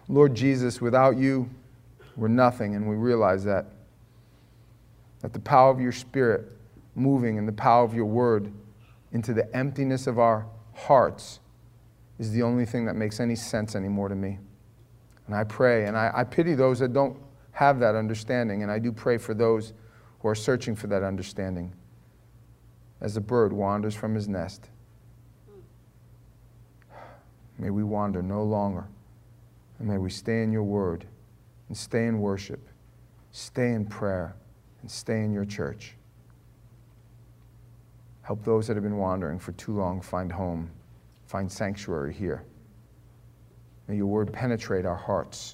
Lord Jesus, without you, we're nothing, and we realize that. That the power of your Spirit moving and the power of your word into the emptiness of our hearts is the only thing that makes any sense anymore to me. And I pray, and I pity those that don't have that understanding, and I do pray for those who are searching for that understanding. As a bird wanders from his nest, may we wander no longer, and may we stay in your word, and stay in worship, stay in prayer, and stay in your church. Help those that have been wandering for too long find home, find sanctuary here. May your word penetrate our hearts.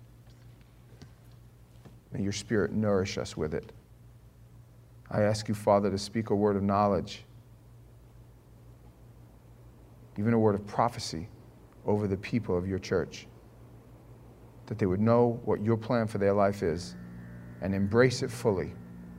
May your Spirit nourish us with it. I ask you, Father, to speak a word of knowledge, even a word of prophecy over the people of your church, that they would know what your plan for their life is and embrace it fully.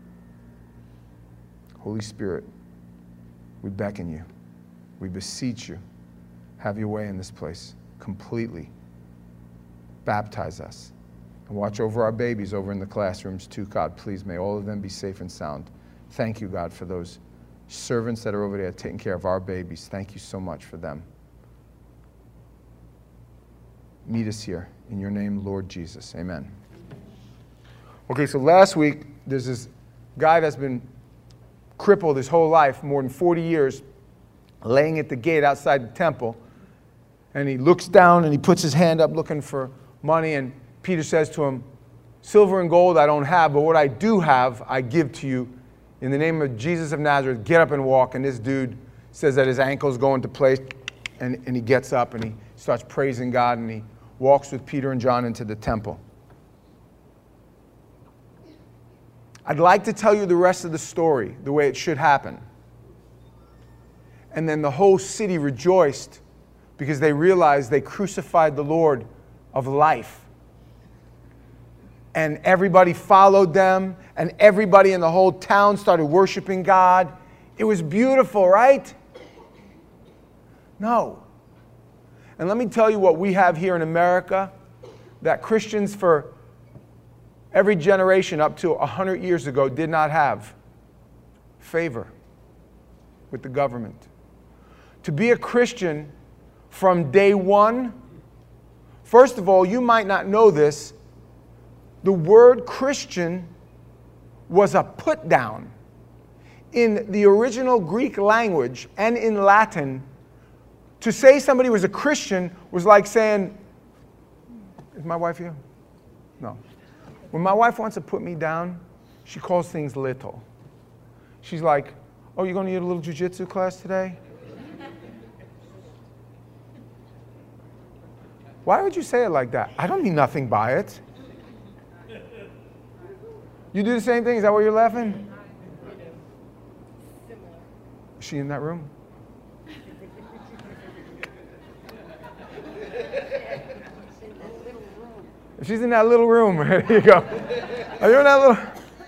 Holy Spirit, we beckon you. We beseech you. Have your way in this place completely. Baptize us. And watch over our babies over in the classrooms too, God. Please, may all of them be safe and sound. Thank you, God, for those servants that are over there taking care of our babies. Thank you so much for them. Meet us here. In your name, Lord Jesus. Amen. Okay, so last week, there's this guy that's been crippled his whole life, more than 40 years, laying at the gate outside the temple. And he looks down and he puts his hand up looking for money. And Peter says to him, silver and gold I don't have, but what I do have, I give to you. In the name of Jesus of Nazareth, get up and walk. And this dude says that his ankle's going to place. And he gets up and he starts praising God. And he walks with Peter and John into the temple. I'd like to tell you the rest of the story, the way it should happen. And then the whole city rejoiced because they realized they crucified the Lord of life. And everybody followed them, and everybody in the whole town started worshiping God. It was beautiful, right? No. And let me tell you what we have here in America, that Christians for every generation up to 100 years ago did not have: favor with the government. To be a Christian from day one, first of all, you might not know this, the word Christian was a put down. In the original Greek language and in Latin, to say somebody was a Christian was like saying, is my wife here? No. When my wife wants to put me down, she calls things little. She's like, oh, you're going to need a little jiu-jitsu class today? Why would you say it like that? I don't mean nothing by it. You do the same thing? Is that why you're laughing? Is she in that room? If she's in that little room, there you go. Are you in that little?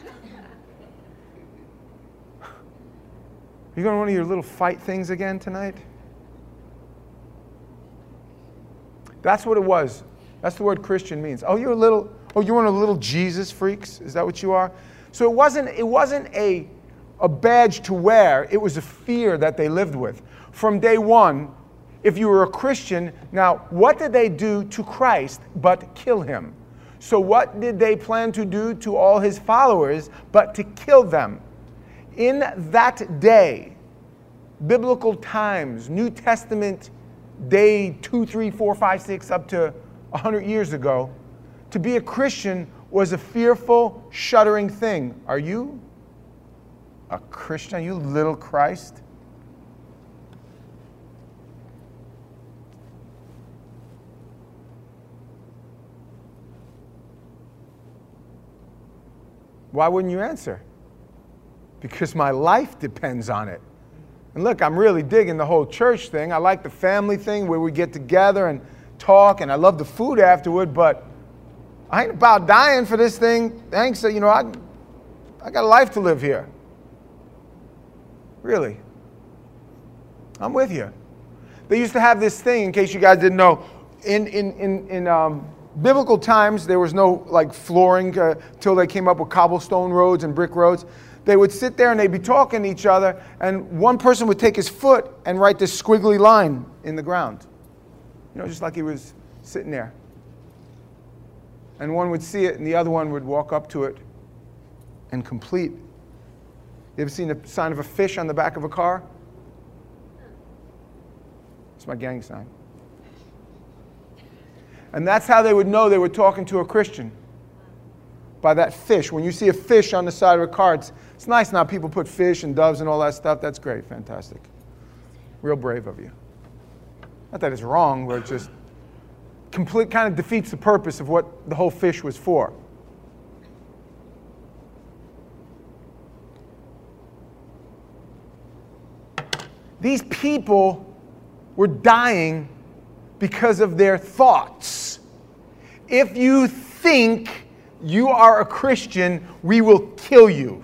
You going to one of your little fight things again tonight? That's what it was. That's the word Christian means. Oh, you're one of the little Jesus freaks? Is that what you are? So it wasn't a badge to wear. It was a fear that they lived with. From day one, if you were a Christian, now what did they do to Christ but kill him? So what did they plan to do to all his followers but to kill them? In that day, biblical times, New Testament day 2, 3, 4, 5, 6, up to 100 years ago, to be a Christian was a fearful, shuddering thing. Are you a Christian? Are you little Christ? Why wouldn't you answer? Because my life depends on it. And look, I'm really digging the whole church thing. I like the family thing where we get together and talk, and I love the food afterward, but I ain't about dying for this thing. Thanks, I got a life to live here. Really. I'm with you. They used to have this thing, in case you guys didn't know, in biblical times, there was no like flooring till they came up with cobblestone roads and brick roads. They would sit there and they'd be talking to each other, and one person would take his foot and write this squiggly line in the ground. You know, just like he was sitting there. And one would see it, and the other one would walk up to it and complete. You ever seen the sign of a fish on the back of a car? It's my gang sign. And that's how they would know they were talking to a Christian. By that fish. When you see a fish on the side of a car, it's nice now. People put fish and doves and all that stuff. That's great. Fantastic. Real brave of you. Not that it's wrong, but it just kind of defeats the purpose of what the whole fish was for. These people were dying because of their thoughts. If you think you are a Christian, we will kill you.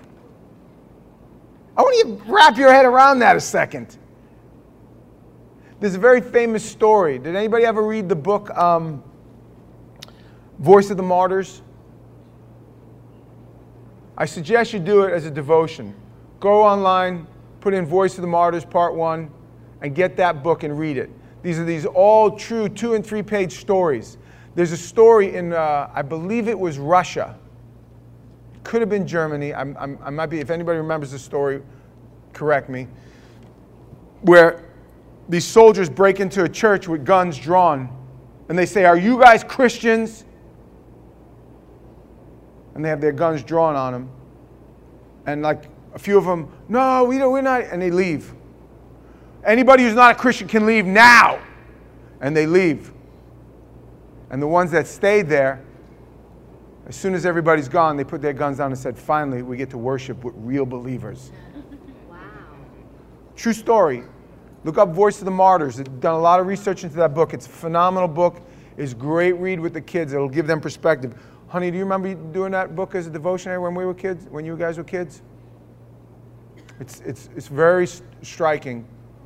I want you to wrap your head around that a second. There's a very famous story. Did anybody ever read the book Voice of the Martyrs? I suggest you do it as a devotion. Go online, put in Voice of the Martyrs Part 1, and get that book and read it. These are these all true 2- and 3-page stories. There's a story in, I believe it was Russia. Could have been Germany. I might be, if anybody remembers the story, correct me. Where these soldiers break into a church with guns drawn. And they say, "Are you guys Christians?" And they have their guns drawn on them. And like a few of them, "No, we're not." And they leave. "Anybody who's not a Christian can leave now." And they leave. And the ones that stayed there, as soon as everybody's gone, they put their guns down and said, "Finally, we get to worship with real believers." Wow. True story. Look up Voice of the Martyrs. They've done a lot of research into that book. It's a phenomenal book. It's a great read with the kids. It'll give them perspective. Honey, do you remember doing that book as a devotionary when we were kids, when you guys were kids? It's very striking.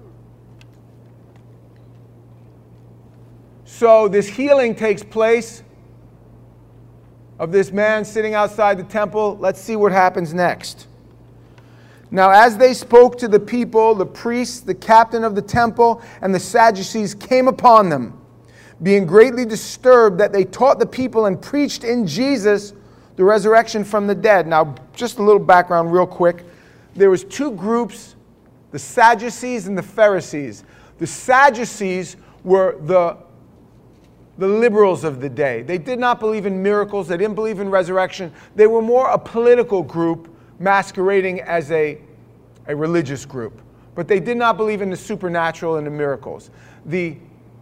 So this healing takes place of this man sitting outside the temple. Let's see what happens next. Now, as they spoke to the people, the priests, the captain of the temple, and the Sadducees came upon them, being greatly disturbed that they taught the people and preached in Jesus the resurrection from the dead. Now, just a little background real quick. There was two groups, the Sadducees and the Pharisees. The Sadducees were the liberals of the day. They did not believe in miracles. They didn't believe in resurrection. They were more a political group masquerading as a religious group. But they did not believe in the supernatural and the miracles. The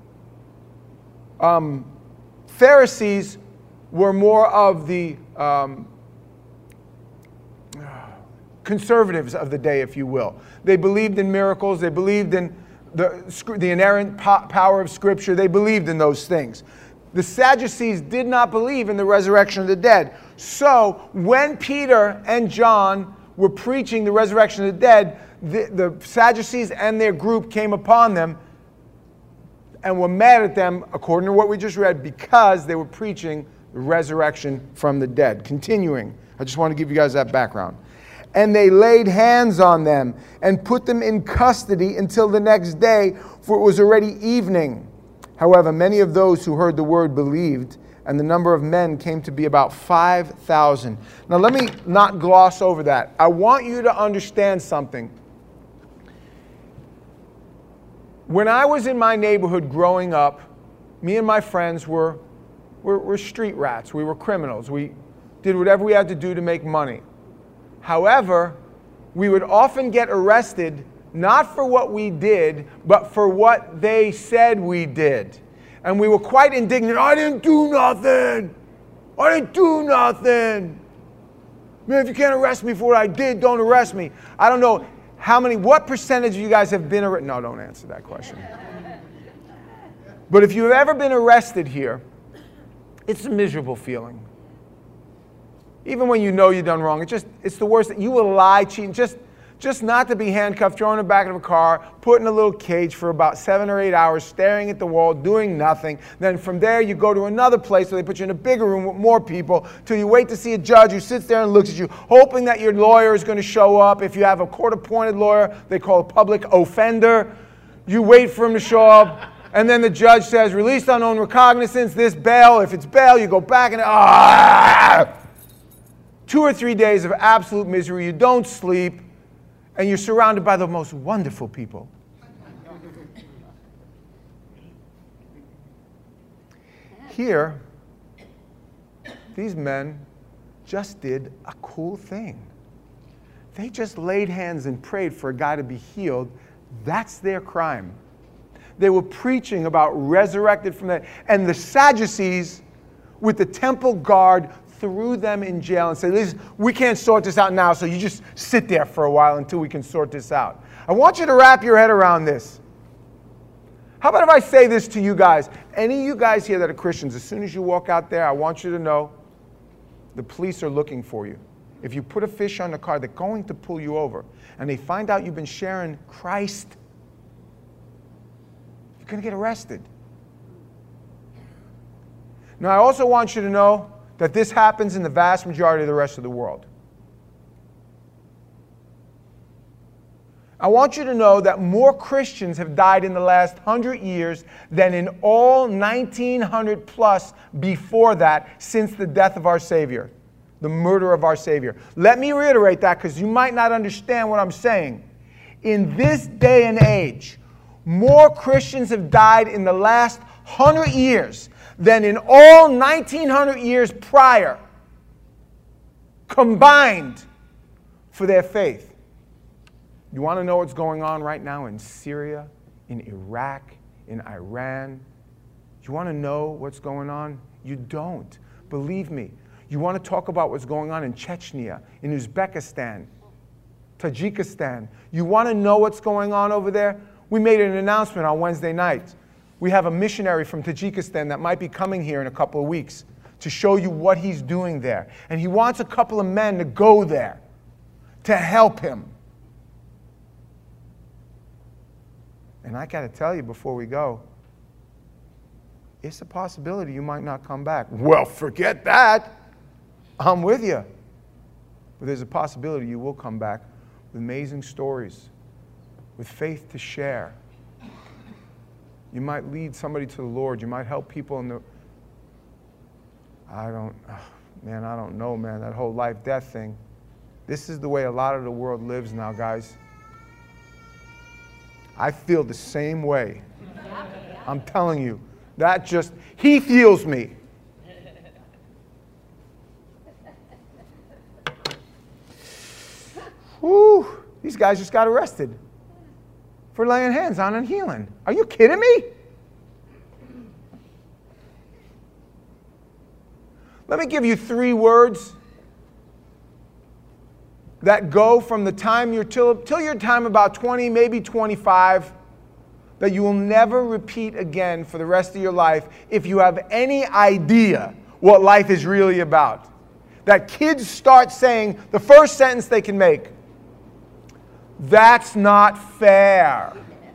Pharisees were more of the conservatives of the day, if you will. They believed in miracles. They believed in the inerrant power of Scripture. They believed in those things. The Sadducees did not believe in the resurrection of the dead. So when Peter and John were preaching the resurrection of the dead, the Sadducees and their group came upon them and were mad at them, according to what we just read, because they were preaching the resurrection from the dead. Continuing, I just want to give you guys that background. And they laid hands on them and put them in custody until the next day, for it was already evening. However, many of those who heard the word believed, and the number of men came to be about 5,000. Now let me not gloss over that. I want you to understand something. When I was in my neighborhood growing up, me and my friends were street rats. We were criminals. We did whatever we had to do to make money. However, we would often get arrested not for what we did, but for what they said we did. And we were quite indignant. "I didn't do nothing. I didn't do nothing. Man, if you can't arrest me for what I did, don't arrest me." I don't know what percentage of you guys have been arrested? No, don't answer that question. But if you've ever been arrested here, it's a miserable feeling. Even when you know you've done wrong, it's the worst. You will lie, cheat. Just just not to be handcuffed, thrown in the back of a car, put in a little cage for about 7 or 8 hours, staring at the wall, doing nothing. Then from there, you go to another place where they put you in a bigger room with more people till you wait to see a judge who sits there and looks at you, hoping that your lawyer is going to show up. If you have a court-appointed lawyer, they call a public offender. You wait for him to show up. And then the judge says, released on own recognizance, this bail. If it's bail, you go back and 2 or 3 days of absolute misery. You don't sleep, and you're surrounded by the most wonderful people. Here, these men just did a cool thing. They just laid hands and prayed for a guy to be healed. That's their crime. They were preaching about resurrected from the dead. And the Sadducees, with the temple guard, threw them in jail and said, listen, we can't sort this out now, so you just sit there for a while until we can sort this out. I want you to wrap your head around this. How about if I say this to you guys? Any of you guys here that are Christians, as soon as you walk out there, I want you to know the police are looking for you. If you put a fish on the car, they're going to pull you over. And they find out you've been sharing Christ, you're going to get arrested. Now, I also want you to know that this happens in the vast majority of the rest of the world. I want you to know that more Christians have died in the last 100 years than in all 1900 plus before that since the death of our Savior, the murder of our Savior. Let me reiterate that because you might not understand what I'm saying. In this day and age, more Christians have died in the last 100 years than in all 1900 years prior, combined for their faith. You want to know what's going on right now in Syria, in Iraq, in Iran? You want to know what's going on? You don't. Believe me. You want to talk about what's going on in Chechnya, in Uzbekistan, Tajikistan. You want to know what's going on over there? We made an announcement on Wednesday night. We have a missionary from Tajikistan that might be coming here in a couple of weeks to show you what he's doing there. And he wants a couple of men to go there to help him. And I got to tell you before we go, it's a possibility you might not come back. Well, forget that. I'm with you. But there's a possibility you will come back with amazing stories, with faith to share. You might lead somebody to the Lord. You might help people in the... I don't know, man, that whole life-death thing. This is the way a lot of the world lives now, guys. I feel the same way. I'm telling you. He feels me. Whew, these guys just got arrested for laying hands on and healing. Are you kidding me? Let me give you 3 words that go from the time you're till your time about 20, maybe 25, that you will never repeat again for the rest of your life if you have any idea what life is really about. That kids start saying the first sentence they can make. That's not fair.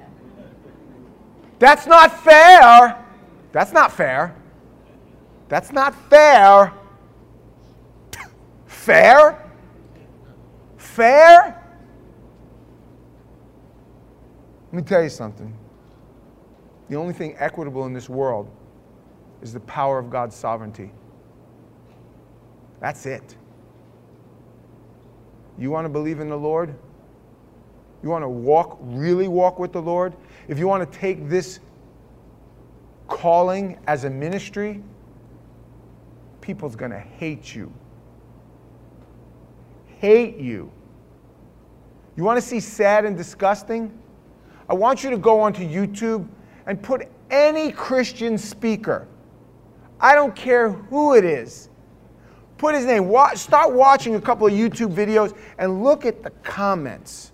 That's not fair. That's not fair. That's not fair. Fair? Fair? Let me tell you something. The only thing equitable in this world is the power of God's sovereignty. That's it. You want to believe in the Lord? You want to really walk with the Lord? If you want to take this calling as a ministry, people's going to hate you. Hate you. You want to see sad and disgusting? I want you to go onto YouTube and put any Christian speaker. I don't care who it is. Put his name. Start watching a couple of YouTube videos and look at the comments.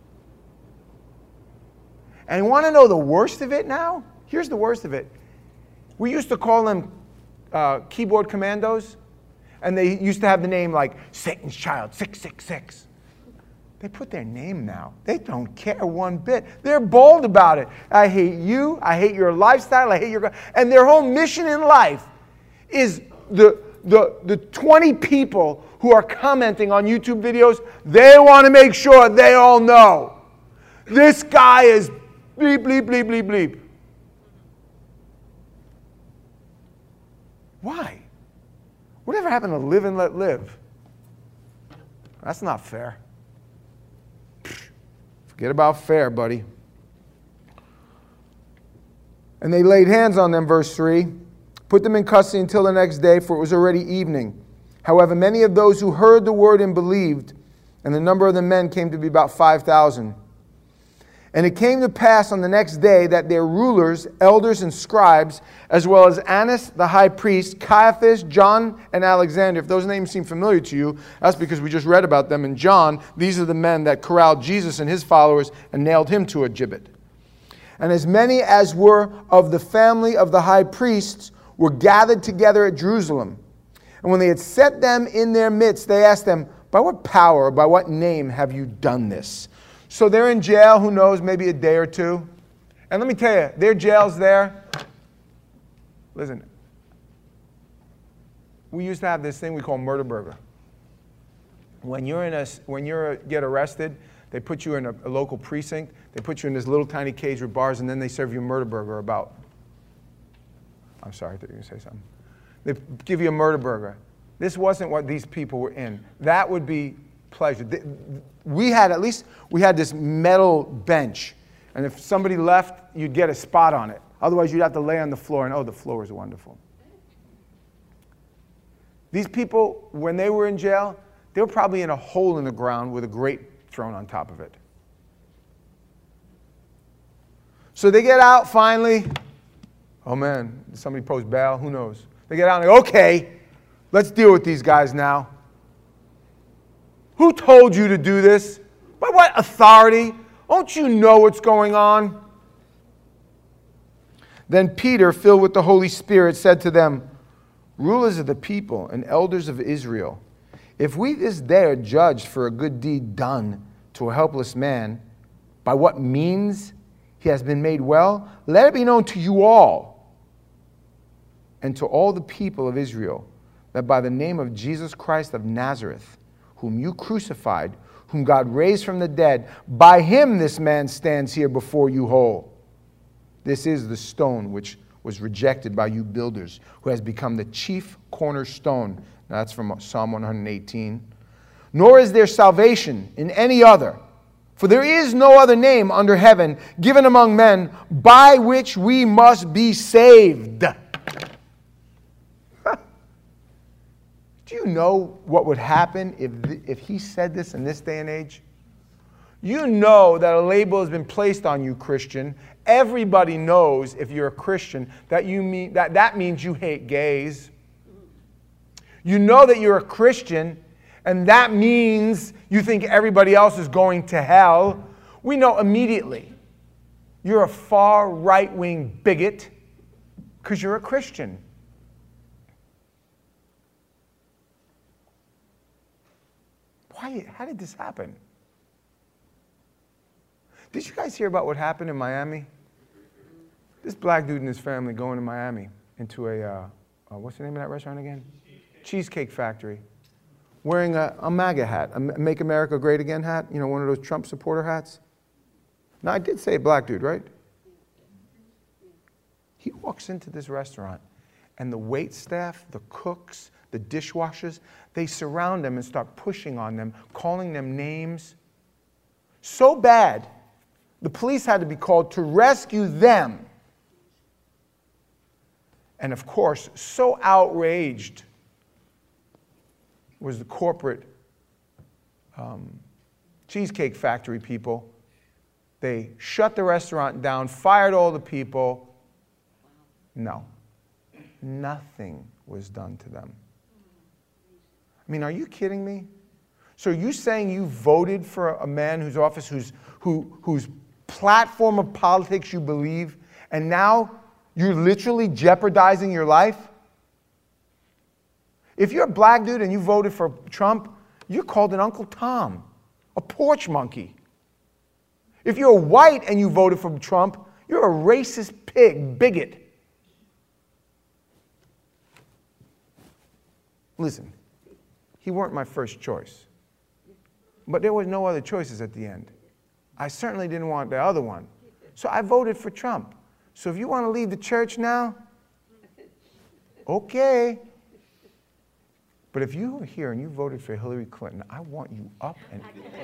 And you want to know the worst of it now? Here's the worst of it. We used to call them keyboard commandos, and they used to have the name like Satan's Child 666. They put their name now. They don't care one bit. They're bold about it. I hate you. I hate your lifestyle. I hate your... And their whole mission in life is the 20 people who are commenting on YouTube videos, they want to make sure they all know. This guy is bleep, bleep, bleep, bleep, bleep. Why? Whatever happened to live and let live? That's not fair. Forget about fair, buddy. And they laid hands on them, verse 3, put them in custody until the next day, for it was already evening. However, many of those who heard the word and believed, and the number of the men came to be about 5,000. And it came to pass on the next day that their rulers, elders, and scribes, as well as Annas the high priest, Caiaphas, John, and Alexander, if those names seem familiar to you, that's because we just read about them in John. These are the men that corralled Jesus and his followers and nailed him to a gibbet. And as many as were of the family of the high priests were gathered together at Jerusalem. And when they had set them in their midst, they asked them, by what power or by what name have you done this? So they're in jail, who knows, maybe a day or two. And let me tell you, their jail's there. Listen, we used to have this thing we call murder burger. When you get arrested, they put you in a local precinct. They put you in this little tiny cage with bars, and then they serve you a murder burger about... I'm sorry, I thought you were going to say something. They give you a murder burger. This wasn't what these people were in. That would be pleasure. We had this metal bench, and if somebody left, you'd get a spot on it. Otherwise, you'd have to lay on the floor, and oh, the floor is wonderful. These people, when they were in jail, they were probably in a hole in the ground with a grate thrown on top of it. So they get out finally. Oh man, did somebody post bail? Who knows? They get out and they go, okay, let's deal with these guys now. Who told you to do this? By what authority? Don't you know what's going on? Then Peter, filled with the Holy Spirit, said to them, rulers of the people and elders of Israel, if we this day are judged for a good deed done to a helpless man, by what means he has been made well, let it be known to you all and to all the people of Israel that by the name of Jesus Christ of Nazareth, whom you crucified, whom God raised from the dead, by him this man stands here before you whole. This is the stone which was rejected by you builders, who has become the chief cornerstone. Now that's from Psalm 118. Nor is there salvation in any other, for there is no other name under heaven given among men by which we must be saved. Do you know what would happen if he said this in this day and age? You know that a label has been placed on you, Christian. Everybody knows, if you're a Christian, that that means you hate gays. You know that you're a Christian, and that means you think everybody else is going to hell. We know immediately you're a far right-wing bigot because you're a Christian. How did this happen? Did you guys hear about what happened in Miami? This black dude and his family going to Miami into what's the name of that restaurant again? Cheesecake Factory. Wearing a MAGA hat, a Make America Great Again hat, you know, one of those Trump supporter hats. Now, I did say a black dude, right? He walks into this restaurant, and the wait staff, the cooks, the dishwashers, they surround them and start pushing on them, calling them names. So bad, the police had to be called to rescue them. And of course, so outraged was the corporate Cheesecake Factory people. They shut the restaurant down, fired all the people. No, nothing was done to them. I mean, are you kidding me? So are you saying you voted for a man whose office, whose platform of politics you believe, and now you're literally jeopardizing your life? If you're a black dude and you voted for Trump, you're called an Uncle Tom. A porch monkey. If you're white and you voted for Trump, you're a racist pig, bigot. Listen, he weren't my first choice. But there was no other choices at the end. I certainly didn't want the other one. So I voted for Trump. So if you want to leave the church now, okay. But if you were here and you voted for Hillary Clinton, I want you up and...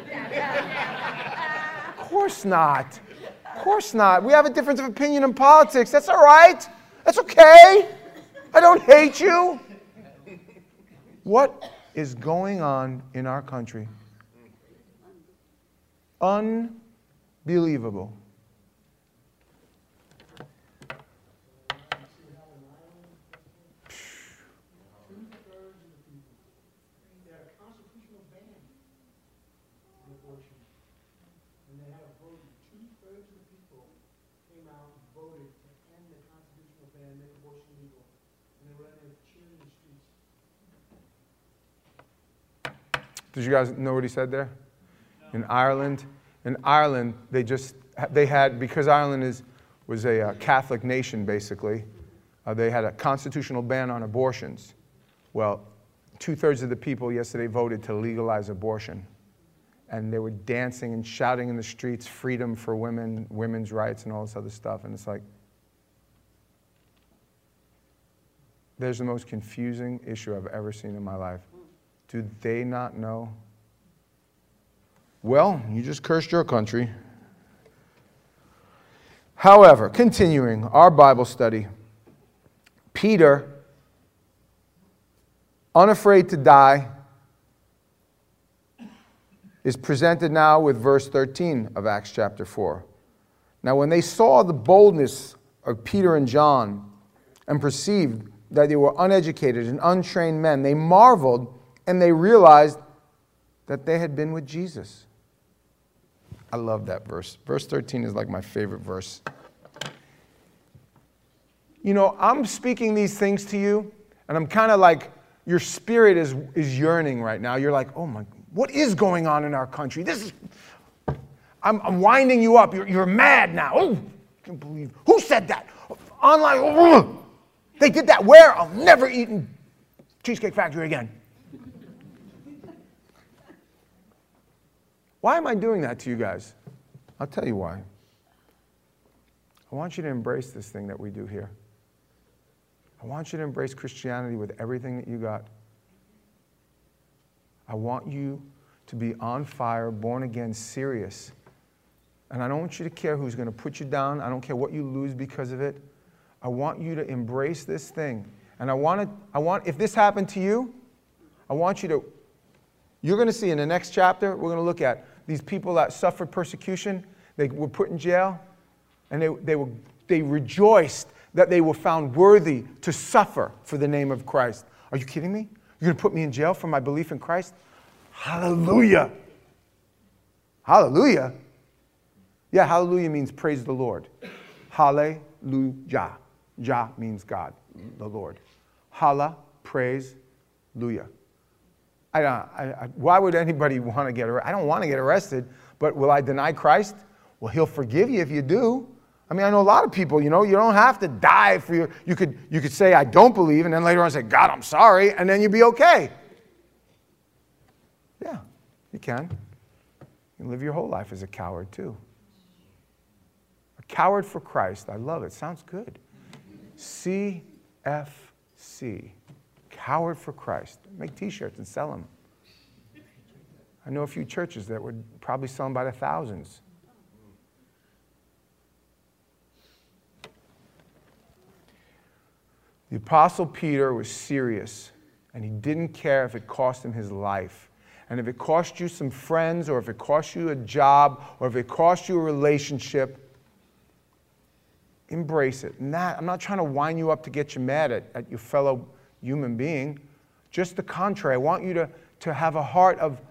Of course not. Of course not. We have a difference of opinion in politics. That's all right. That's okay. I don't hate you. What is going on in our country? Unbelievable. Did you guys know what he said there? No. In Ireland, they had, because Ireland was a Catholic nation basically, they had a constitutional ban on abortions. Well, 2/3 of the people yesterday voted to legalize abortion. And they were dancing and shouting in the streets, freedom for women, women's rights and all this other stuff. And it's like, there's the most confusing issue I've ever seen in my life. Do they not know? Well, you just cursed your country. However, continuing our Bible study, Peter, unafraid to die, is presented now with verse 13 of Acts chapter 4. Now, when they saw the boldness of Peter and John and perceived that they were uneducated and untrained men, they marveled and they realized that they had been with Jesus. I love that verse. Verse 13 is like my favorite verse. You know, I'm speaking these things to you, and I'm kind of like, your spirit is yearning right now. You're like, oh my, what is going on in our country? I'm winding you up. You're mad now. Oh, I can't believe. Who said that? Online. Oh, they did that where? I'll never eat in Cheesecake Factory again. Why am I doing that to you guys? I'll tell you why. I want you to embrace this thing that we do here. I want you to embrace Christianity with everything that you got. I want you to be on fire, born again, serious. And I don't want you to care who's going to put you down. I don't care what you lose because of it. I want you to embrace this thing. And if this happened to you, I want you to, you're going to see in the next chapter, we're going to look at these people that suffered persecution. They were put in jail, and they rejoiced that they were found worthy to suffer for the name of Christ. Are you kidding me? You're going to put me in jail for my belief in Christ? Hallelujah. Hallelujah. Yeah, hallelujah means praise the Lord. Hallelujah. Jah means God, the Lord. Halla, praise, luya. Why would anybody want to get arrested? I don't want to get arrested, but will I deny Christ? Well, he'll forgive you if you do. I mean, I know a lot of people, you don't have to die for your, you could say, I don't believe, and then later on say, God, I'm sorry, and then you'd be okay. Yeah, you can. You can live your whole life as a coward, too. A coward for Christ. I love it. Sounds good. CFC. Coward for Christ. Make t-shirts and sell them. I know a few churches that would probably sell them by the thousands. The Apostle Peter was serious, and he didn't care if it cost him his life. And if it cost you some friends, or if it cost you a job, or if it cost you a relationship, embrace it. I'm not trying to wind you up to get you mad at your fellow human being. Just the contrary. I want you to have a heart of,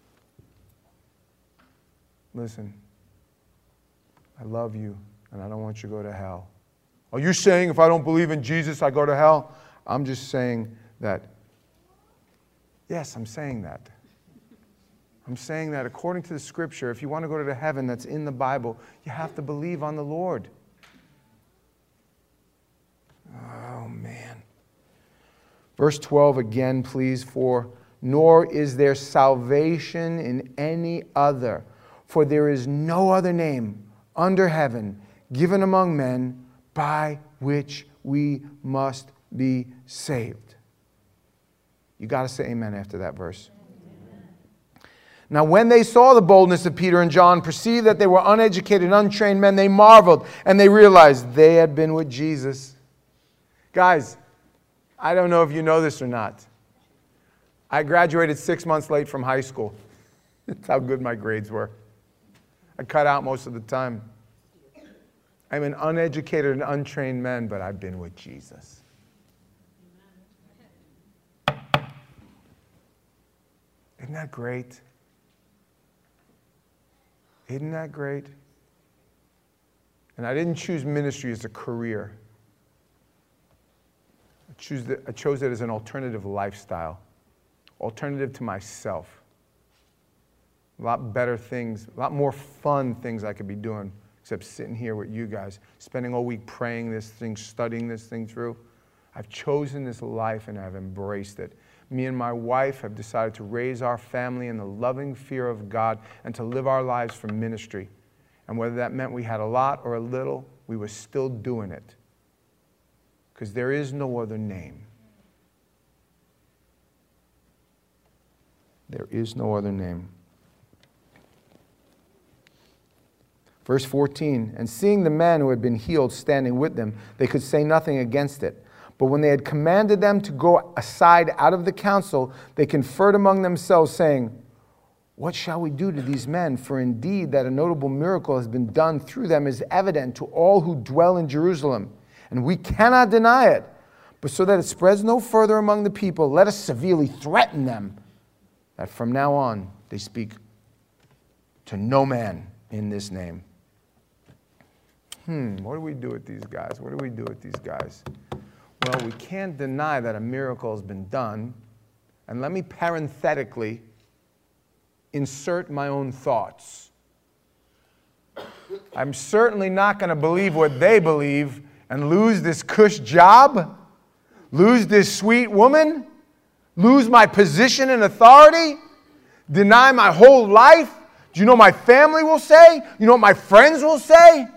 listen, I love you, and I don't want you to go to hell. Are you saying if I don't believe in Jesus, I go to hell? I'm just saying that, yes, I'm saying that. I'm saying that according to the scripture, if you want to go to the heaven that's in the Bible, you have to believe on the Lord. Oh, man. Verse 12 again, please. For nor is there salvation in any other, for there is no other name under heaven given among men by which we must be saved. You got to say amen after that verse. Now, when they saw the boldness of Peter and John, perceived that they were uneducated, untrained men, they marveled, and they realized they had been with Jesus. Guys, I don't know if you know this or not. I graduated 6 months late from high school. That's how good my grades were. I cut out most of the time. I'm an uneducated and untrained man, but I've been with Jesus. Isn't that great? Isn't that great? And I didn't choose ministry as a career. I chose it as an alternative lifestyle, alternative to myself. A lot better things, a lot more fun things I could be doing, except sitting here with you guys, spending all week praying this thing, studying this thing through. I've chosen this life and I've embraced it. Me and my wife have decided to raise our family in the loving fear of God and to live our lives for ministry. And whether that meant we had a lot or a little, we were still doing it. Because there is no other name. There is no other name. Verse 14, and seeing the men who had been healed standing with them, they could say nothing against it. But when they had commanded them to go aside out of the council, they conferred among themselves, saying, what shall we do to these men? For indeed that a notable miracle has been done through them is evident to all who dwell in Jerusalem. And we cannot deny it. But so that it spreads no further among the people, let us severely threaten them that from now on they speak to no man in this name. What do we do with these guys? What do we do with these guys? Well, we can't deny that a miracle has been done. And let me parenthetically insert my own thoughts. I'm certainly not going to believe what they believe and lose this cush job, lose this sweet woman, lose my position and authority, deny my whole life. Do you know what my family will say? You know what my friends will say?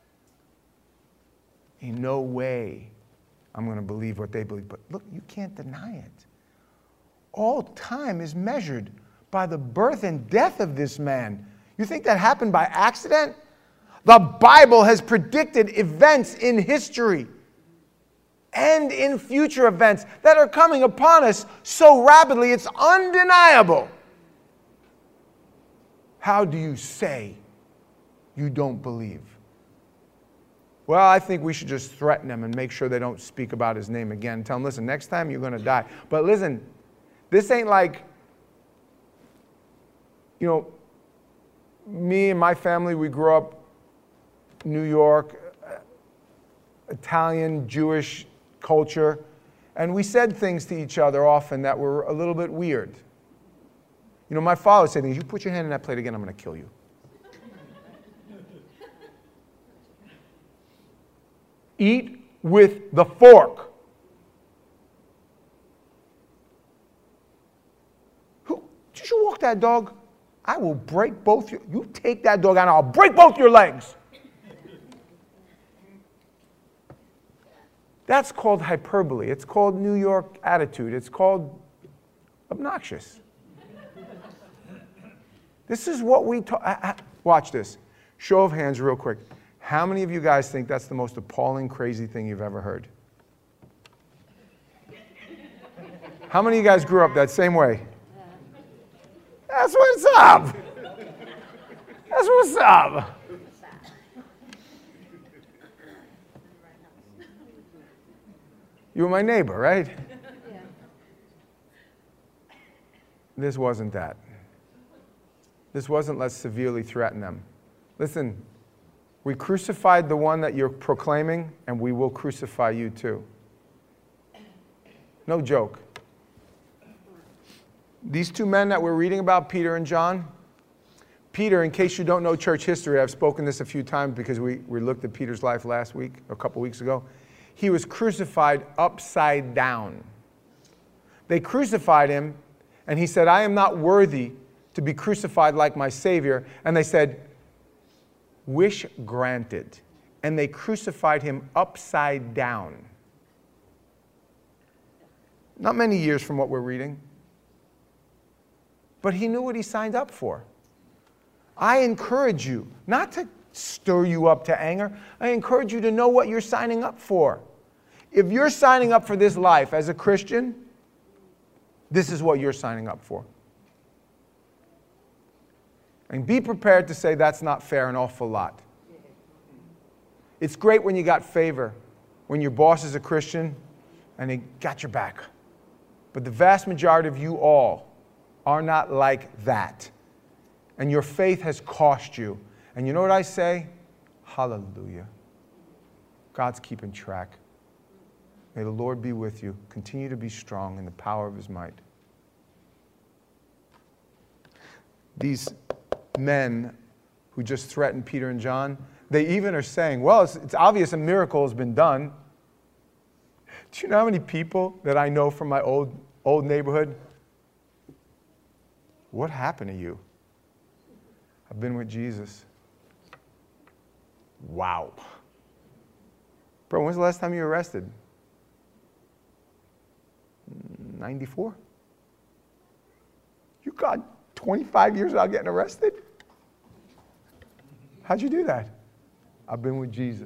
In no way I'm going to believe what they believe. But look, you can't deny it. All time is measured by the birth and death of this man. You think that happened by accident? The Bible has predicted events in history and in future events that are coming upon us so rapidly, it's undeniable. How do you say you don't believe? Well, I think we should just threaten them and make sure they don't speak about his name again. Tell them, listen, next time you're going to die. But listen, this ain't like, you know, me and my family, we grew up New York, Italian, Jewish culture, and we said things to each other often that were a little bit weird. You know, my father said things, you put your hand in that plate again, I'm going to kill you. Eat with the fork. Did you walk that dog? I will break both your... You take that dog out and I'll break both your legs. That's called hyperbole. It's called New York attitude. It's called obnoxious. This is what we talk... Watch this. Show of hands real quick. How many of you guys think that's the most appalling, crazy thing you've ever heard? How many of you guys grew up that same way? That's what's up. That's what's up. You were my neighbor, right? Yeah. This wasn't that. This wasn't let's severely threaten them. Listen, we crucified the one that you're proclaiming, and we will crucify you too. No joke. These two men that we're reading about, Peter and John, Peter, in case you don't know church history, I've spoken this a few times because we looked at Peter's life last week, a couple weeks ago. He was crucified upside down. They crucified him, and he said, I am not worthy to be crucified like my Savior. And they said, wish granted. And they crucified him upside down. Not many years from what we're reading. But he knew what he signed up for. I encourage you not to stir you up to anger. I encourage you to know what you're signing up for. If you're signing up for this life as a Christian, this is what you're signing up for. And be prepared to say that's not fair an awful lot. It's great when you got favor, when your boss is a Christian and he got your back. But the vast majority of you all are not like that. And your faith has cost you. And you know what I say? Hallelujah. God's keeping track. May the Lord be with you. Continue to be strong in the power of his might. These men who just threatened Peter and John, they even are saying, well, it's obvious a miracle has been done. Do you know how many people that I know from my old neighborhood? What happened to you? I've been with Jesus. Wow. Bro, when was the last time you were arrested? 94? You got 25 years without getting arrested? How'd you do that? I've been with Jesus.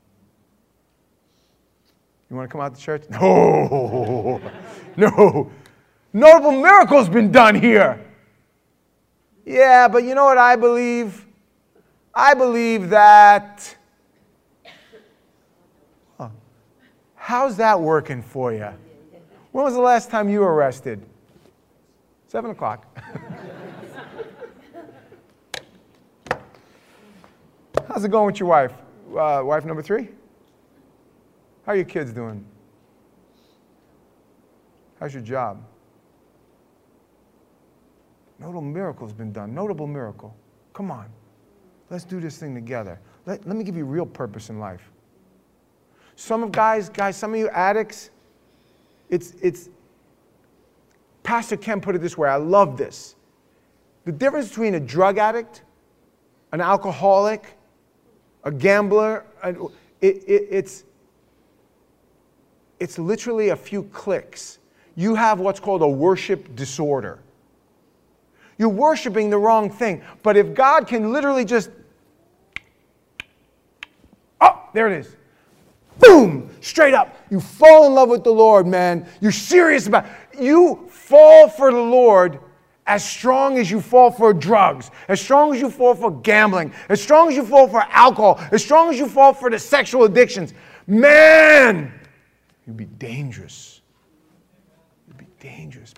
You want to come out to church? No. No. Notable miracle's been done here. Yeah, but you know what I believe? I believe that... How's that working for you? When was the last time you were arrested? 7 o'clock. How's it going with your wife? Wife number 3? How are your kids doing? How's your job? Notable miracle's been done. Notable miracle. Come on. Let's do this thing together. Let me give you real purpose in life. Some of some of you addicts, it's Pastor Ken put it this way. I love this. The difference between a drug addict, an alcoholic, a gambler, it's literally a few clicks. You have what's called a worship disorder. You're worshiping the wrong thing. But if God can literally just, oh, there it is. Boom, straight up. You fall in love with the Lord, man. You're serious about it. You fall for the Lord as strong as you fall for drugs, as strong as you fall for gambling, as strong as you fall for alcohol, as strong as you fall for the sexual addictions. Man, you'd be dangerous. You'd be dangerous.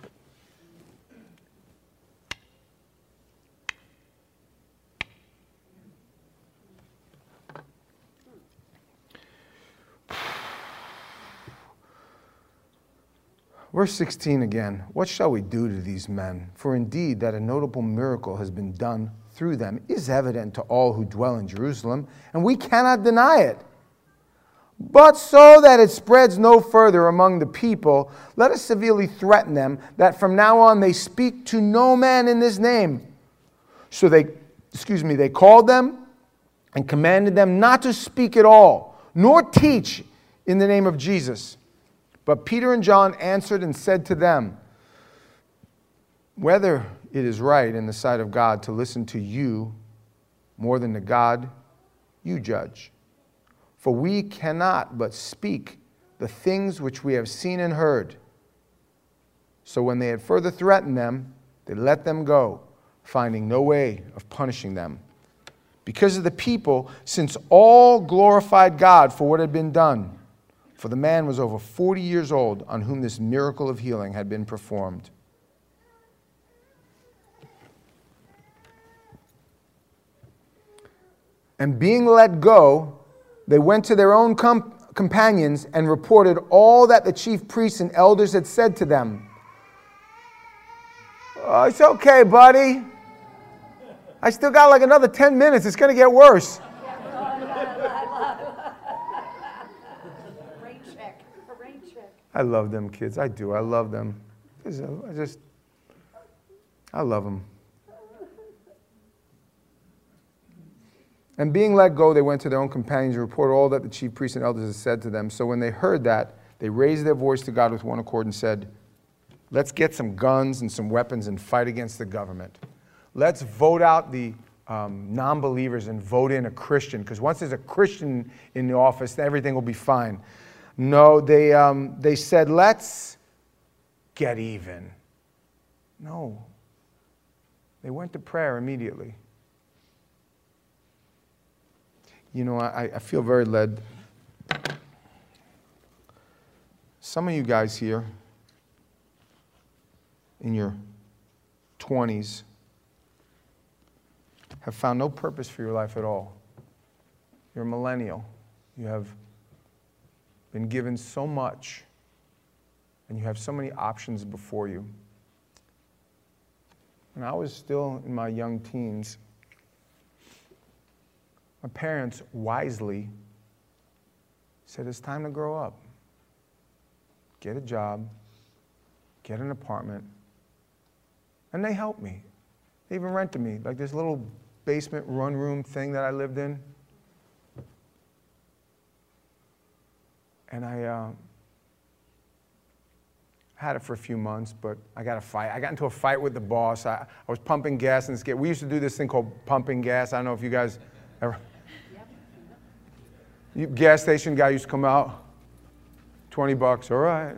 Verse 16 again, what shall we do to these men? For indeed that a notable miracle has been done through them is evident to all who dwell in Jerusalem, and we cannot deny it. But so that it spreads no further among the people, let us severely threaten them that from now on they speak to no man in this name. So they called them and commanded them not to speak at all, nor teach in the name of Jesus. But Peter and John answered and said to them, whether it is right in the sight of God to listen to you more than to God, you judge. For we cannot but speak the things which we have seen and heard. So when they had further threatened them, they let them go, finding no way of punishing them. Because of the people, since all glorified God for what had been done. For the man was over 40 years old on whom this miracle of healing had been performed. And being let go, they went to their own companions and reported all that the chief priests and elders had said to them. Oh, it's okay, buddy. I still got like another 10 minutes. It's going to get worse. Rain check. I love them kids. I do. I love them. I love them. And being let go, they went to their own companions and reported all that the chief priests and elders had said to them. So when they heard that, they raised their voice to God with one accord and said, let's get some guns and some weapons and fight against the government. Let's vote out the non-believers and vote in a Christian, because once there's a Christian in the office, everything will be fine. No, they said, let's get even. No. They went to prayer immediately. You know, I feel very led. Some of you guys here in your 20s have found no purpose for your life at all. You're a millennial. You have been given so much, and you have so many options before you. When I was still in my young teens, my parents wisely said, it's time to grow up. Get a job, get an apartment. And they helped me. They even rented me, like this little basement run room thing that I lived in. And I had it for a few months, but I got into a fight with the boss. I was pumping gas in this gas. We used to do this thing called pumping gas. I don't know if you guys ever. Gas station guy used to come out, $20, all right.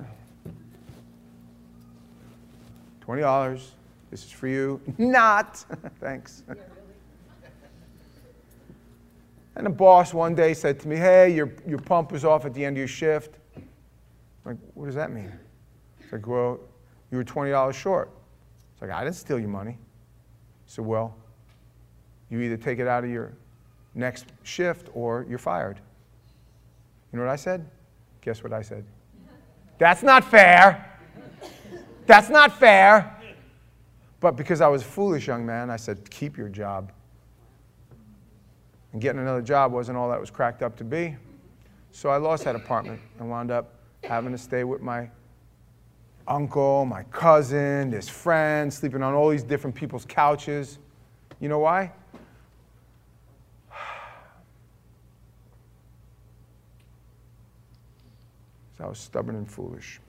$20, this is for you. Not, thanks. And the boss one day said to me, hey, your pump was off at the end of your shift. I'm like, what does that mean? It's like, well, you were $20 short. It's like, I didn't steal your money. He said, well, you either take it out of your next shift or you're fired. You know what I said? Guess what I said? That's not fair. That's not fair. But because I was a foolish young man, I said, keep your job. And getting another job wasn't all that was cracked up to be. So I lost that apartment and wound up having to stay with my uncle, my cousin, his friends, sleeping on all these different people's couches. You know why? I was stubborn and foolish.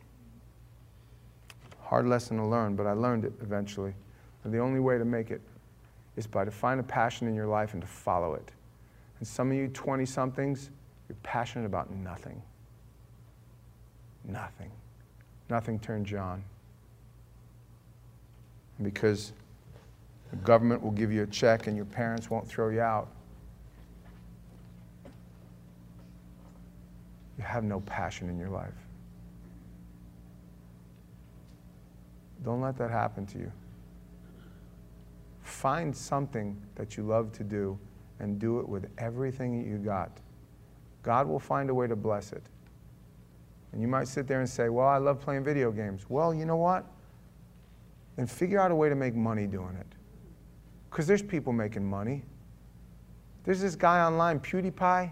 Hard lesson to learn, but I learned it eventually. And the only way to make it is by to find a passion in your life and to follow it. And some of you 20-somethings, you're passionate about nothing. Nothing. Nothing turns you on. And because the government will give you a check and your parents won't throw you out, you have no passion in your life. Don't let that happen to you. Find something that you love to do and do it with everything that you got. God will find a way to bless it. And you might sit there and say, well, I love playing video games. Well, you know what? Then figure out a way to make money doing it. Because there's people making money. There's this guy online, PewDiePie.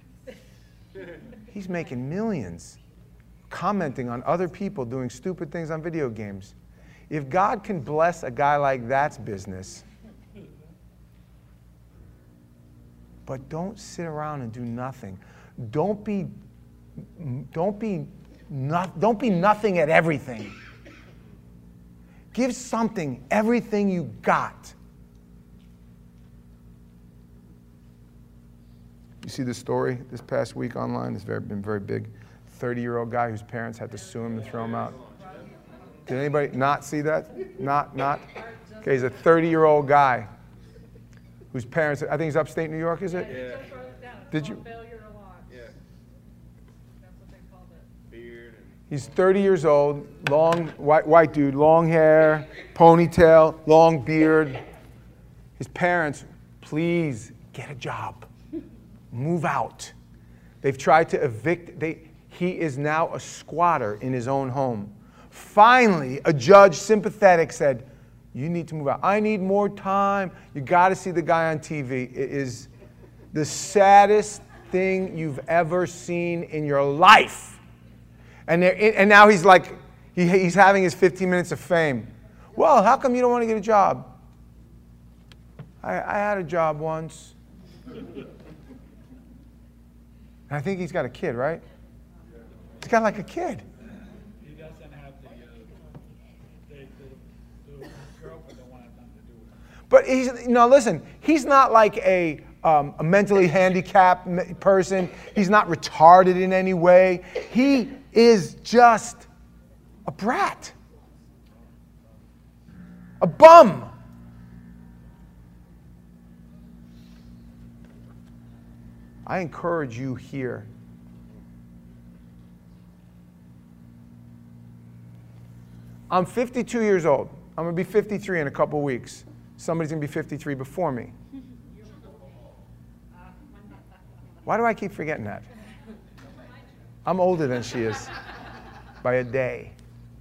He's making millions commenting on other people doing stupid things on video games. If God can bless a guy like that's business, but don't sit around and do nothing. Don't be nothing at everything. Give something, everything you got. You see the story this past week online? It's been very big. 30-year-old guy whose parents had to sue him to throw him out. Did anybody not see that? Not? Okay, he's a 30-year-old guy whose parents, I think he's upstate New York, is it? Yeah. Did you? Failure to launch. Yeah. That's what they called it. Beard. He's 30 years old, long, white dude, long hair, ponytail, long beard. His parents, please get a job. Move out. They've tried to evict. He is now a squatter in his own home. Finally, a judge, sympathetic, said, You need to move out. I need more time. You got to see the guy on TV. It is the saddest thing you've ever seen in your life. And now he's like, he's having his 15 minutes of fame. Well, how come you don't want to get a job? I had a job once. And I think he's got a kid, right? He's got like a kid. He doesn't have the girlfriend don't want nothing to do with it. But listen, he's not like a mentally handicapped person. He's not retarded in any way. He is just a brat. A bum. I encourage you here. I'm 52 years old. I'm going to be 53 in a couple weeks. Somebody's going to be 53 before me. Why do I keep forgetting that? I'm older than she is by a day.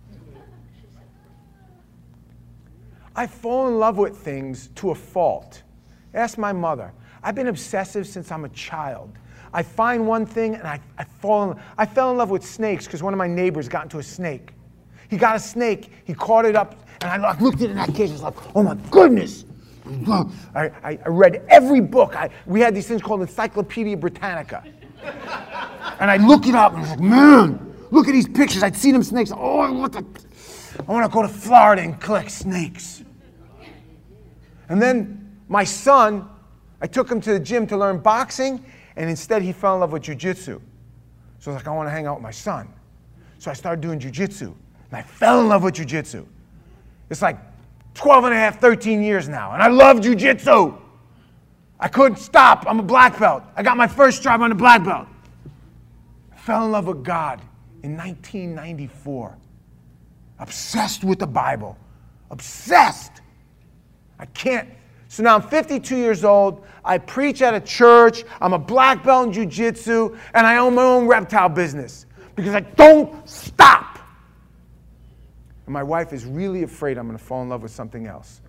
I fall in love with things to a fault. Ask my mother. I've been obsessive since I'm a child. I find one thing and I fell in love with snakes because one of my neighbors got into a snake. He got a snake, he caught it up, and I looked at it in that cage, I was like, oh my goodness. I read every book. We had these things called Encyclopedia Britannica. And I looked it up and I was like, man, look at these pictures. I'd seen them snakes. Oh, I want to go to Florida and collect snakes. And then my son, I took him to the gym to learn boxing, and instead he fell in love with jiu-jitsu. So I was like, I want to hang out with my son. So I started doing jiu-jitsu, and I fell in love with jiu-jitsu. It's like 12 and a half, 13 years now, and I love jiu-jitsu. I couldn't stop. I'm a black belt. I got my first stripe on the black belt. I fell in love with God in 1994. Obsessed with the Bible. Obsessed. I can't. So now I'm 52 years old. I preach at a church. I'm a black belt in jiu-jitsu, and I own my own reptile business because I don't stop. And my wife is really afraid I'm going to fall in love with something else.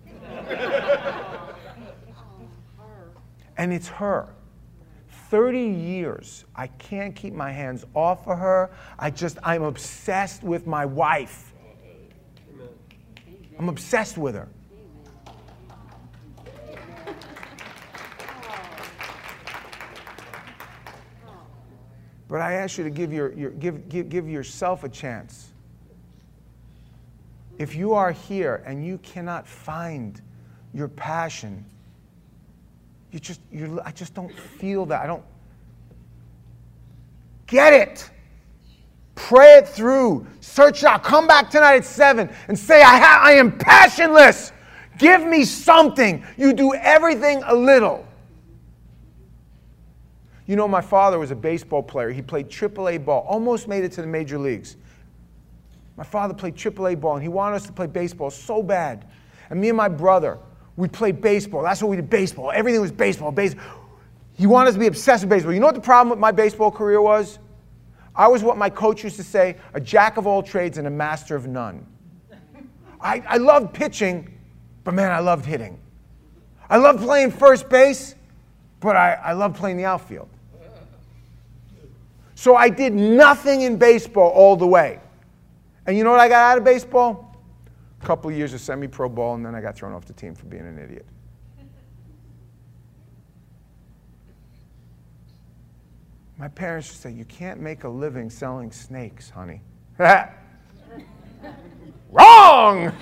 And it's her. 30 years, I can't keep my hands off of her. I'm obsessed with my wife. I'm obsessed with her. But I ask you to give yourself a chance. If you are here and you cannot find your passion, I just don't feel that. I don't get it. Pray it through. Search it out. Come back tonight at 7 and say, I am passionless. Give me something. You do everything a little. You know, my father was a baseball player. He played AAA ball, almost made it to the major leagues. My father played AAA ball, and he wanted us to play baseball so bad. And me and my brother, we played baseball. That's what we did, baseball. Everything was baseball. He wanted us to be obsessed with baseball. You know what the problem with my baseball career was? I was what my coach used to say, a jack of all trades and a master of none. I loved pitching, but man, I loved hitting. I loved playing first base, but I loved playing the outfield. So I did nothing in baseball all the way. And you know what I got out of baseball? A couple of years of semi-pro ball, and then I got thrown off the team for being an idiot. My parents used to say, you can't make a living selling snakes, honey. Wrong!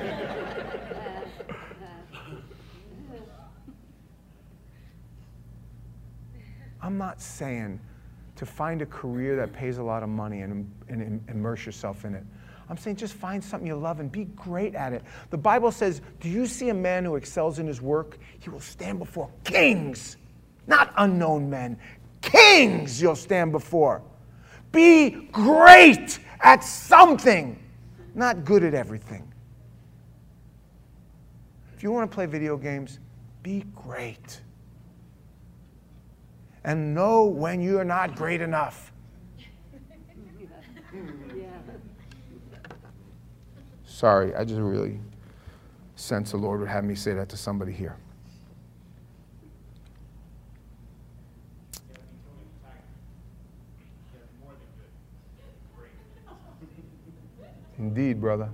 I'm not saying to find a career that pays a lot of money and immerse yourself in it. I'm saying just find something you love and be great at it. The Bible says, do you see a man who excels in his work? He will stand before kings, not unknown men. Kings you'll stand before. Be great at something, not good at everything. If you want to play video games, be great. And know when you're not great enough. Sorry, I just really sense the Lord would have me say that to somebody here. Indeed, brother.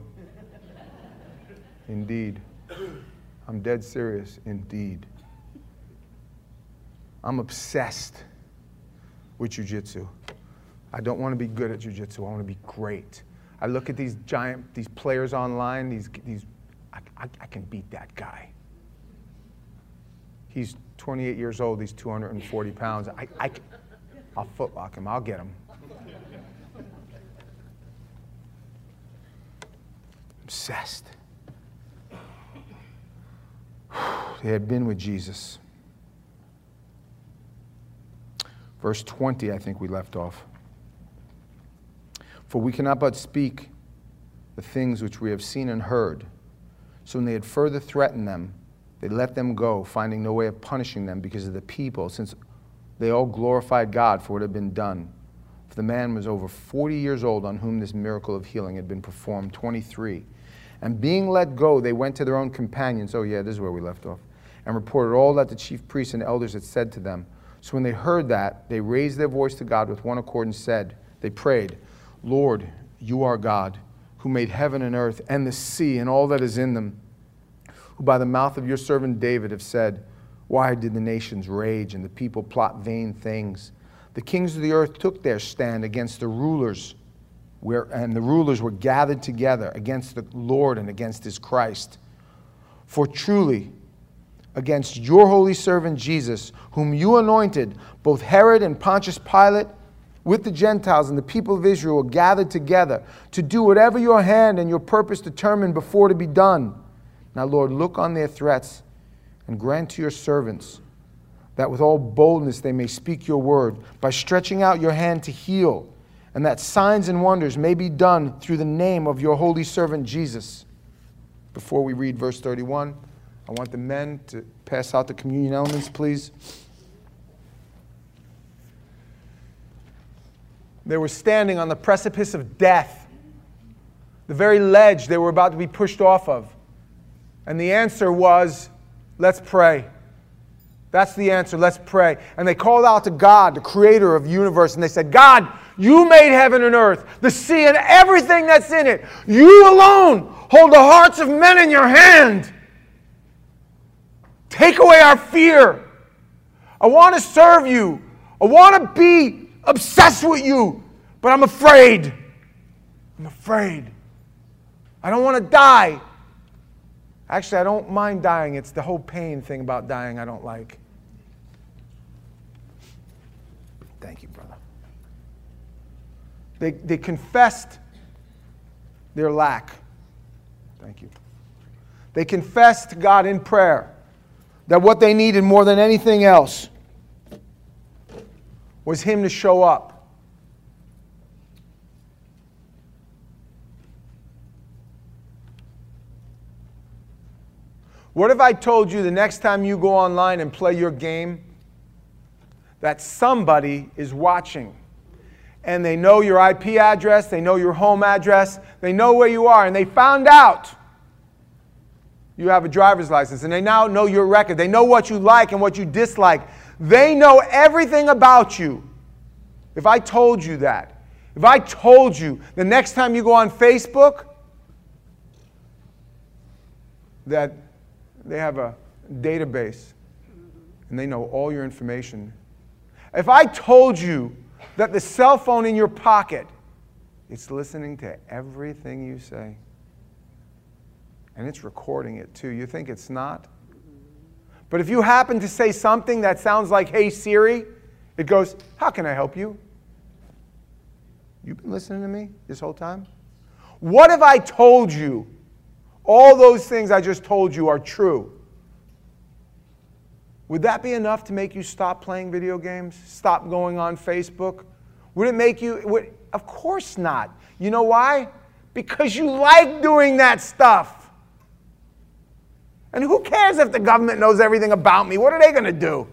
Indeed. I'm dead serious. Indeed. I'm obsessed with jiu-jitsu. I don't want to be good at jiu-jitsu. I want to be great. I look at these players online, I can beat that guy. He's 28 years old, he's 240 pounds. I'll footlock him, I'll get him. Obsessed. They had been with Jesus. Verse 20, I think we left off. For we cannot but speak the things which we have seen and heard. So when they had further threatened them, they let them go, finding no way of punishing them because of the people, since they all glorified God for what had been done. For the man was over 40 years old on whom this miracle of healing had been performed, 23. And being let go, they went to their own companions. Oh yeah, this is where we left off. And reported all that the chief priests and elders had said to them. So when they heard that, they raised their voice to God with one accord and said, they prayed, Lord, you are God, who made heaven and earth and the sea and all that is in them, who by the mouth of your servant David have said, why did the nations rage and the people plot vain things? The kings of the earth took their stand against the rulers, and the rulers were gathered together against the Lord and against his Christ. For truly, against your holy servant Jesus, whom you anointed, both Herod and Pontius Pilate, with the Gentiles and the people of Israel were gathered together to do whatever your hand and your purpose determined before to be done. Now, Lord, look on their threats and grant to your servants that with all boldness they may speak your word by stretching out your hand to heal, and that signs and wonders may be done through the name of your holy servant Jesus. Before we read verse 31, I want the men to pass out the communion elements, please. They were standing on the precipice of death, the very ledge they were about to be pushed off of. And the answer was, let's pray. That's the answer, let's pray. And they called out to God, the creator of the universe, and they said, God, you made heaven and earth, the sea and everything that's in it. You alone hold the hearts of men in your hand. Take away our fear. I want to serve you. I want to be obsessed with you, but I'm afraid. I'm afraid. I don't want to die. Actually, I don't mind dying. It's the whole pain thing about dying I don't like. Thank you, brother. They confessed their lack. Thank you. They confessed to God in prayer that what they needed more than anything else was Him to show up. What if I told you the next time you go online and play your game that somebody is watching and they know your IP address, they know your home address, they know where you are, and they found out you have a driver's license, and they now know your record. They know what you like and what you dislike. They know everything about you. If I told you that, if I told you the next time you go on Facebook that they have a database and they know all your information. If I told you that the cell phone in your pocket, it's listening to everything you say. And it's recording it too. You think it's not? But if you happen to say something that sounds like, hey Siri, it goes, how can I help you? You've been listening to me this whole time? What if I told you all those things I just told you are true? Would that be enough to make you stop playing video games? Stop going on Facebook? Would it make you? Of course not. You know why? Because you like doing that stuff. And who cares if the government knows everything about me? What are they going to do?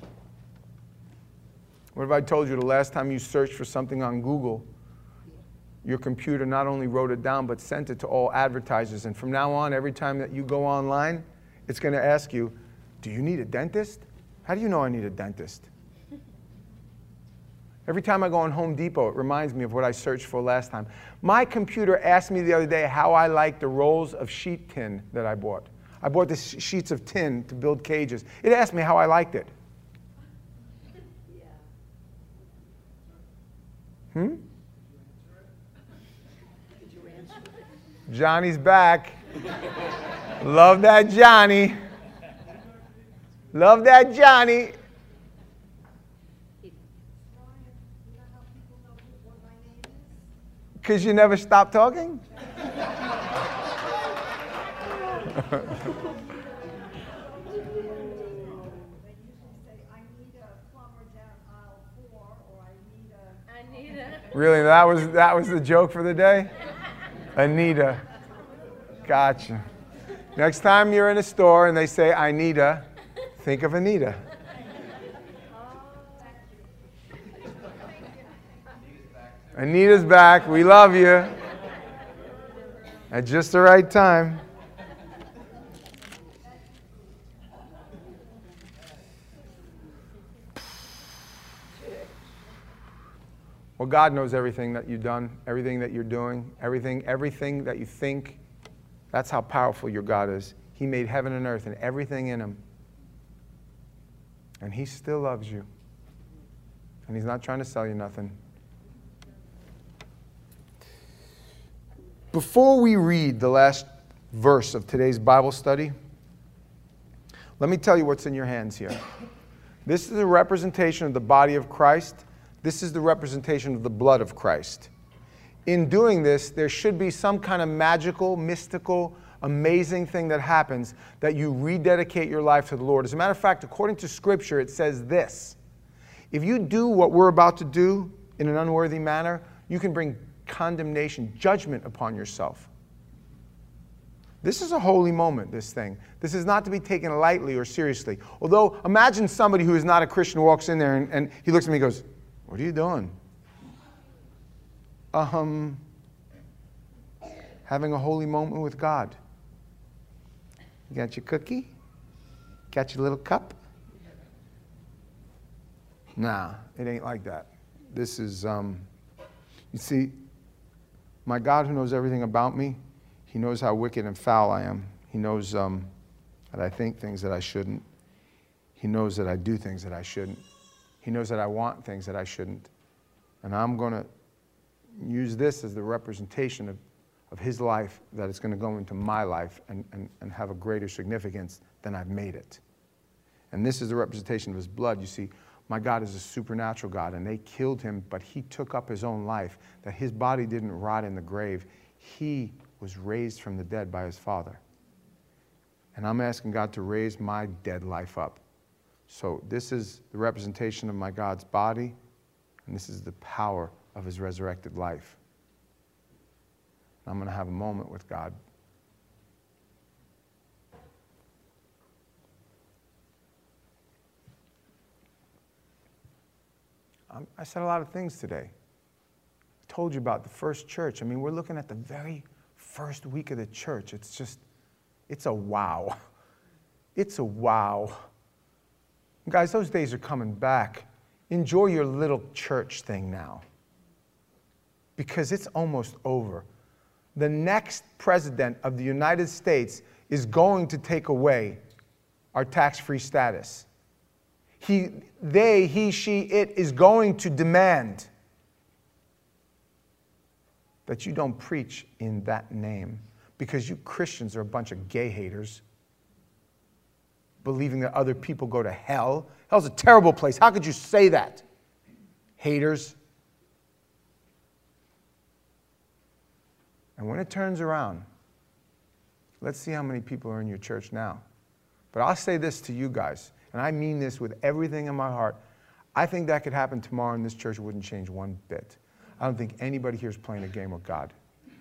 What if I told you the last time you searched for something on Google your computer not only wrote it down, but sent it to all advertisers. And from now on, every time that you go online, it's going to ask you, do you need a dentist? How do you know I need a dentist? Every time I go on Home Depot, it reminds me of what I searched for last time. My computer asked me the other day how I liked the rolls of sheet tin that I bought. I bought the sheets of tin to build cages. It asked me how I liked it. Johnny's back. Love that Johnny. Love that Johnny. Because you never stop talking? Really, that was the joke for the day? Anita. Gotcha. Next time you're in a store and they say Anita, think of Anita. Anita's back. We love you. At just the right time. Well, God knows everything that you've done, everything that you're doing, everything that you think. That's how powerful your God is. He made heaven and earth and everything in them. And He still loves you. And He's not trying to sell you nothing. Before we read the last verse of today's Bible study, let me tell you what's in your hands here. This is a representation of the body of Christ. This is the representation of the blood of Christ. In doing this, there should be some kind of magical, mystical, amazing thing that happens that you rededicate your life to the Lord. As a matter of fact, according to Scripture, it says this. If you do what we're about to do in an unworthy manner, you can bring condemnation, judgment upon yourself. This is a holy moment, this thing. This is not to be taken lightly or seriously. Although, imagine somebody who is not a Christian walks in there and he looks at me and goes, "What are you doing?" Having a holy moment with God. You got your cookie? Got your little cup? Nah, it ain't like that. This is, you see, my God who knows everything about me, He knows how wicked and foul I am. He knows that I think things that I shouldn't. He knows that I do things that I shouldn't. He knows that I want things that I shouldn't. And I'm going to use this as the representation of His life that is going to go into my life and have a greater significance than I've made it. And this is the representation of His blood. You see, my God is a supernatural God, and they killed Him, but He took up His own life, that His body didn't rot in the grave. He was raised from the dead by His Father. And I'm asking God to raise my dead life up. So this is the representation of my God's body, and this is the power of His resurrected life. I'm going to have a moment with God. I said a lot of things today. I told you about the first church. I mean, we're looking at the very first week of the church. It's a wow. It's a wow. Guys, those days are coming back. Enjoy your little church thing now, because it's almost over. The next president of the United States is going to take away our tax-free status. He, she, it is going to demand that you don't preach in that name, because you Christians are a bunch of gay haters, believing that other people go to hell. Hell's a terrible place. How could you say that? Haters. And when it turns around, let's see how many people are in your church now. But I'll say this to you guys, and I mean this with everything in my heart. I think that could happen tomorrow and this church wouldn't change one bit. I don't think anybody here is playing a game with God.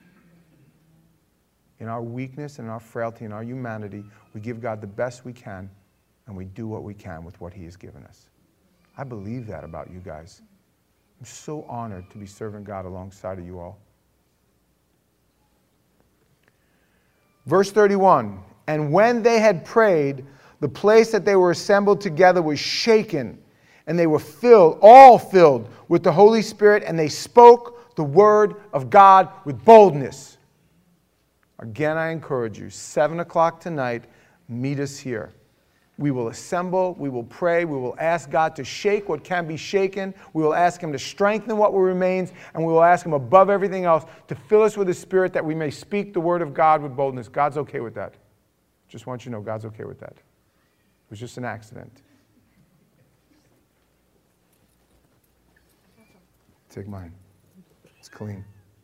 In our weakness and our frailty and our humanity, we give God the best we can, and we do what we can with what He has given us. I believe that about you guys. I'm so honored to be serving God alongside of you all. Verse 31, and when they had prayed, the place that they were assembled together was shaken, and they were all filled with the Holy Spirit, and they spoke the word of God with boldness. Again, I encourage you, 7 o'clock tonight, meet us here. We will assemble, we will pray, we will ask God to shake what can be shaken, we will ask Him to strengthen what remains, and we will ask Him above everything else to fill us with His Spirit that we may speak the word of God with boldness. God's okay with that. Just want you to know God's okay with that. It was just an accident. Take mine. It's clean.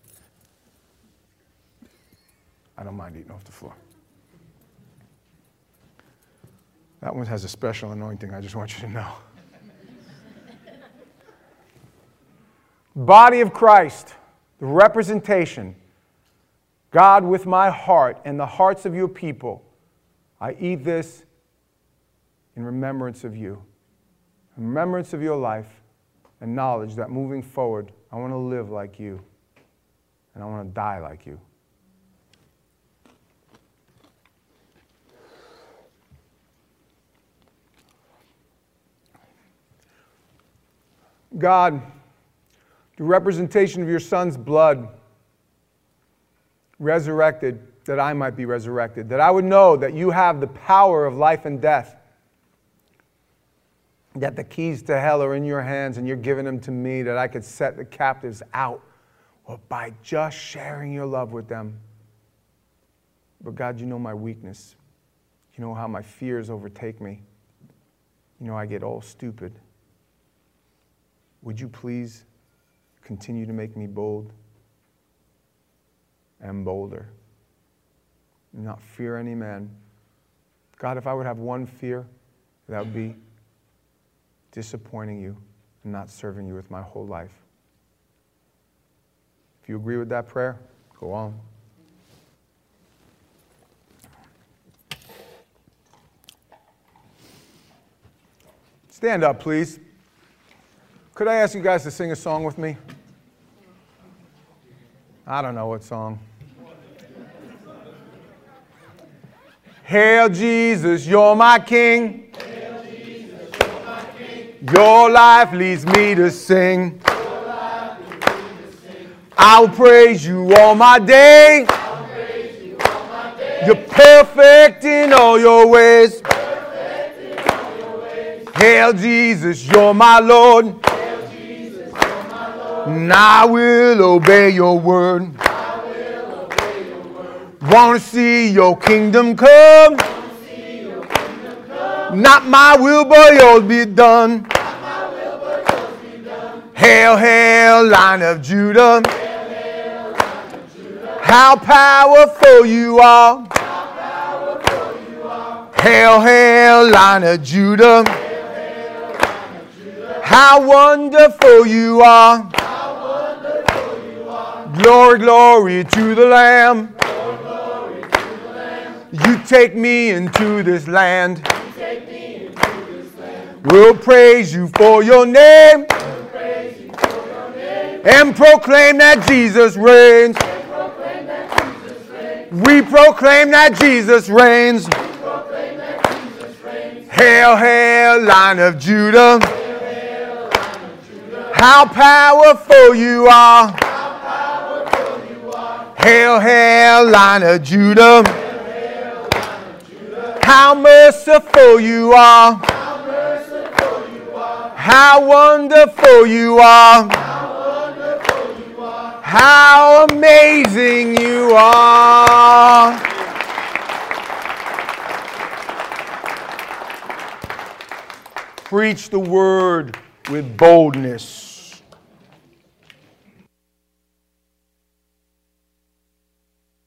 I don't mind eating off the floor. That one has a special anointing, I just want you to know. Body of Christ, the representation. God, with my heart and the hearts of your people, I eat this in remembrance of you, in remembrance of your life, and knowledge that moving forward, I want to live like you, and I want to die like you. God, the representation of your Son's blood, resurrected, that I might be resurrected, that I would know that you have the power of life and death, that the keys to hell are in your hands and you're giving them to me, that I could set the captives out by just sharing your love with them. But God, you know my weakness. You know how my fears overtake me. You know I get all stupid. Would you please continue to make me bold and bolder? Not fear any man. God, if I would have one fear, that would be disappointing you and not serving you with my whole life. If you agree with that prayer, go on. Stand up, please. Could I ask you guys to sing a song with me? I don't know what song. Hail Jesus, you're my King. Hail Jesus, you're my King. Your life leads me to sing. Your life leads me to sing. I'll praise you all my day. I'll praise you all my day. You're perfect in all your ways. Perfect in all your ways. Hail Jesus, you're my Lord. Hail Jesus, you're my Lord. And I will obey your word. I will obey your word. Want to see your kingdom come. Want to see your kingdom come. Not my will, but yours be done. Not my will, but yours be done. Hail, hail, Lion of Judah. Hail, hail, Lion of Judah. How powerful you are. How powerful you are. Hail, hail, Lion of Judah. Hail, hail, Lion of Judah. How wonderful you are. How wonderful you are. Glory, glory to the Lamb. Glory, glory to the Lamb. You take me into this land. You take me into this land. We'll praise you for your name. We'll praise you for your name. And proclaim that Jesus reigns. And proclaim that Jesus reigns. We proclaim that Jesus reigns. We proclaim that Jesus reigns. Hail, hail, Lion of Judah. Hail, hail, Lion of Judah. How powerful you are. How powerful you are. Hail, hail, Lion of Judah. Hail, hail, Lion of Judah. How merciful you are. How merciful you are. How wonderful you are. How wonderful you are. How amazing you are. Preach the word with boldness.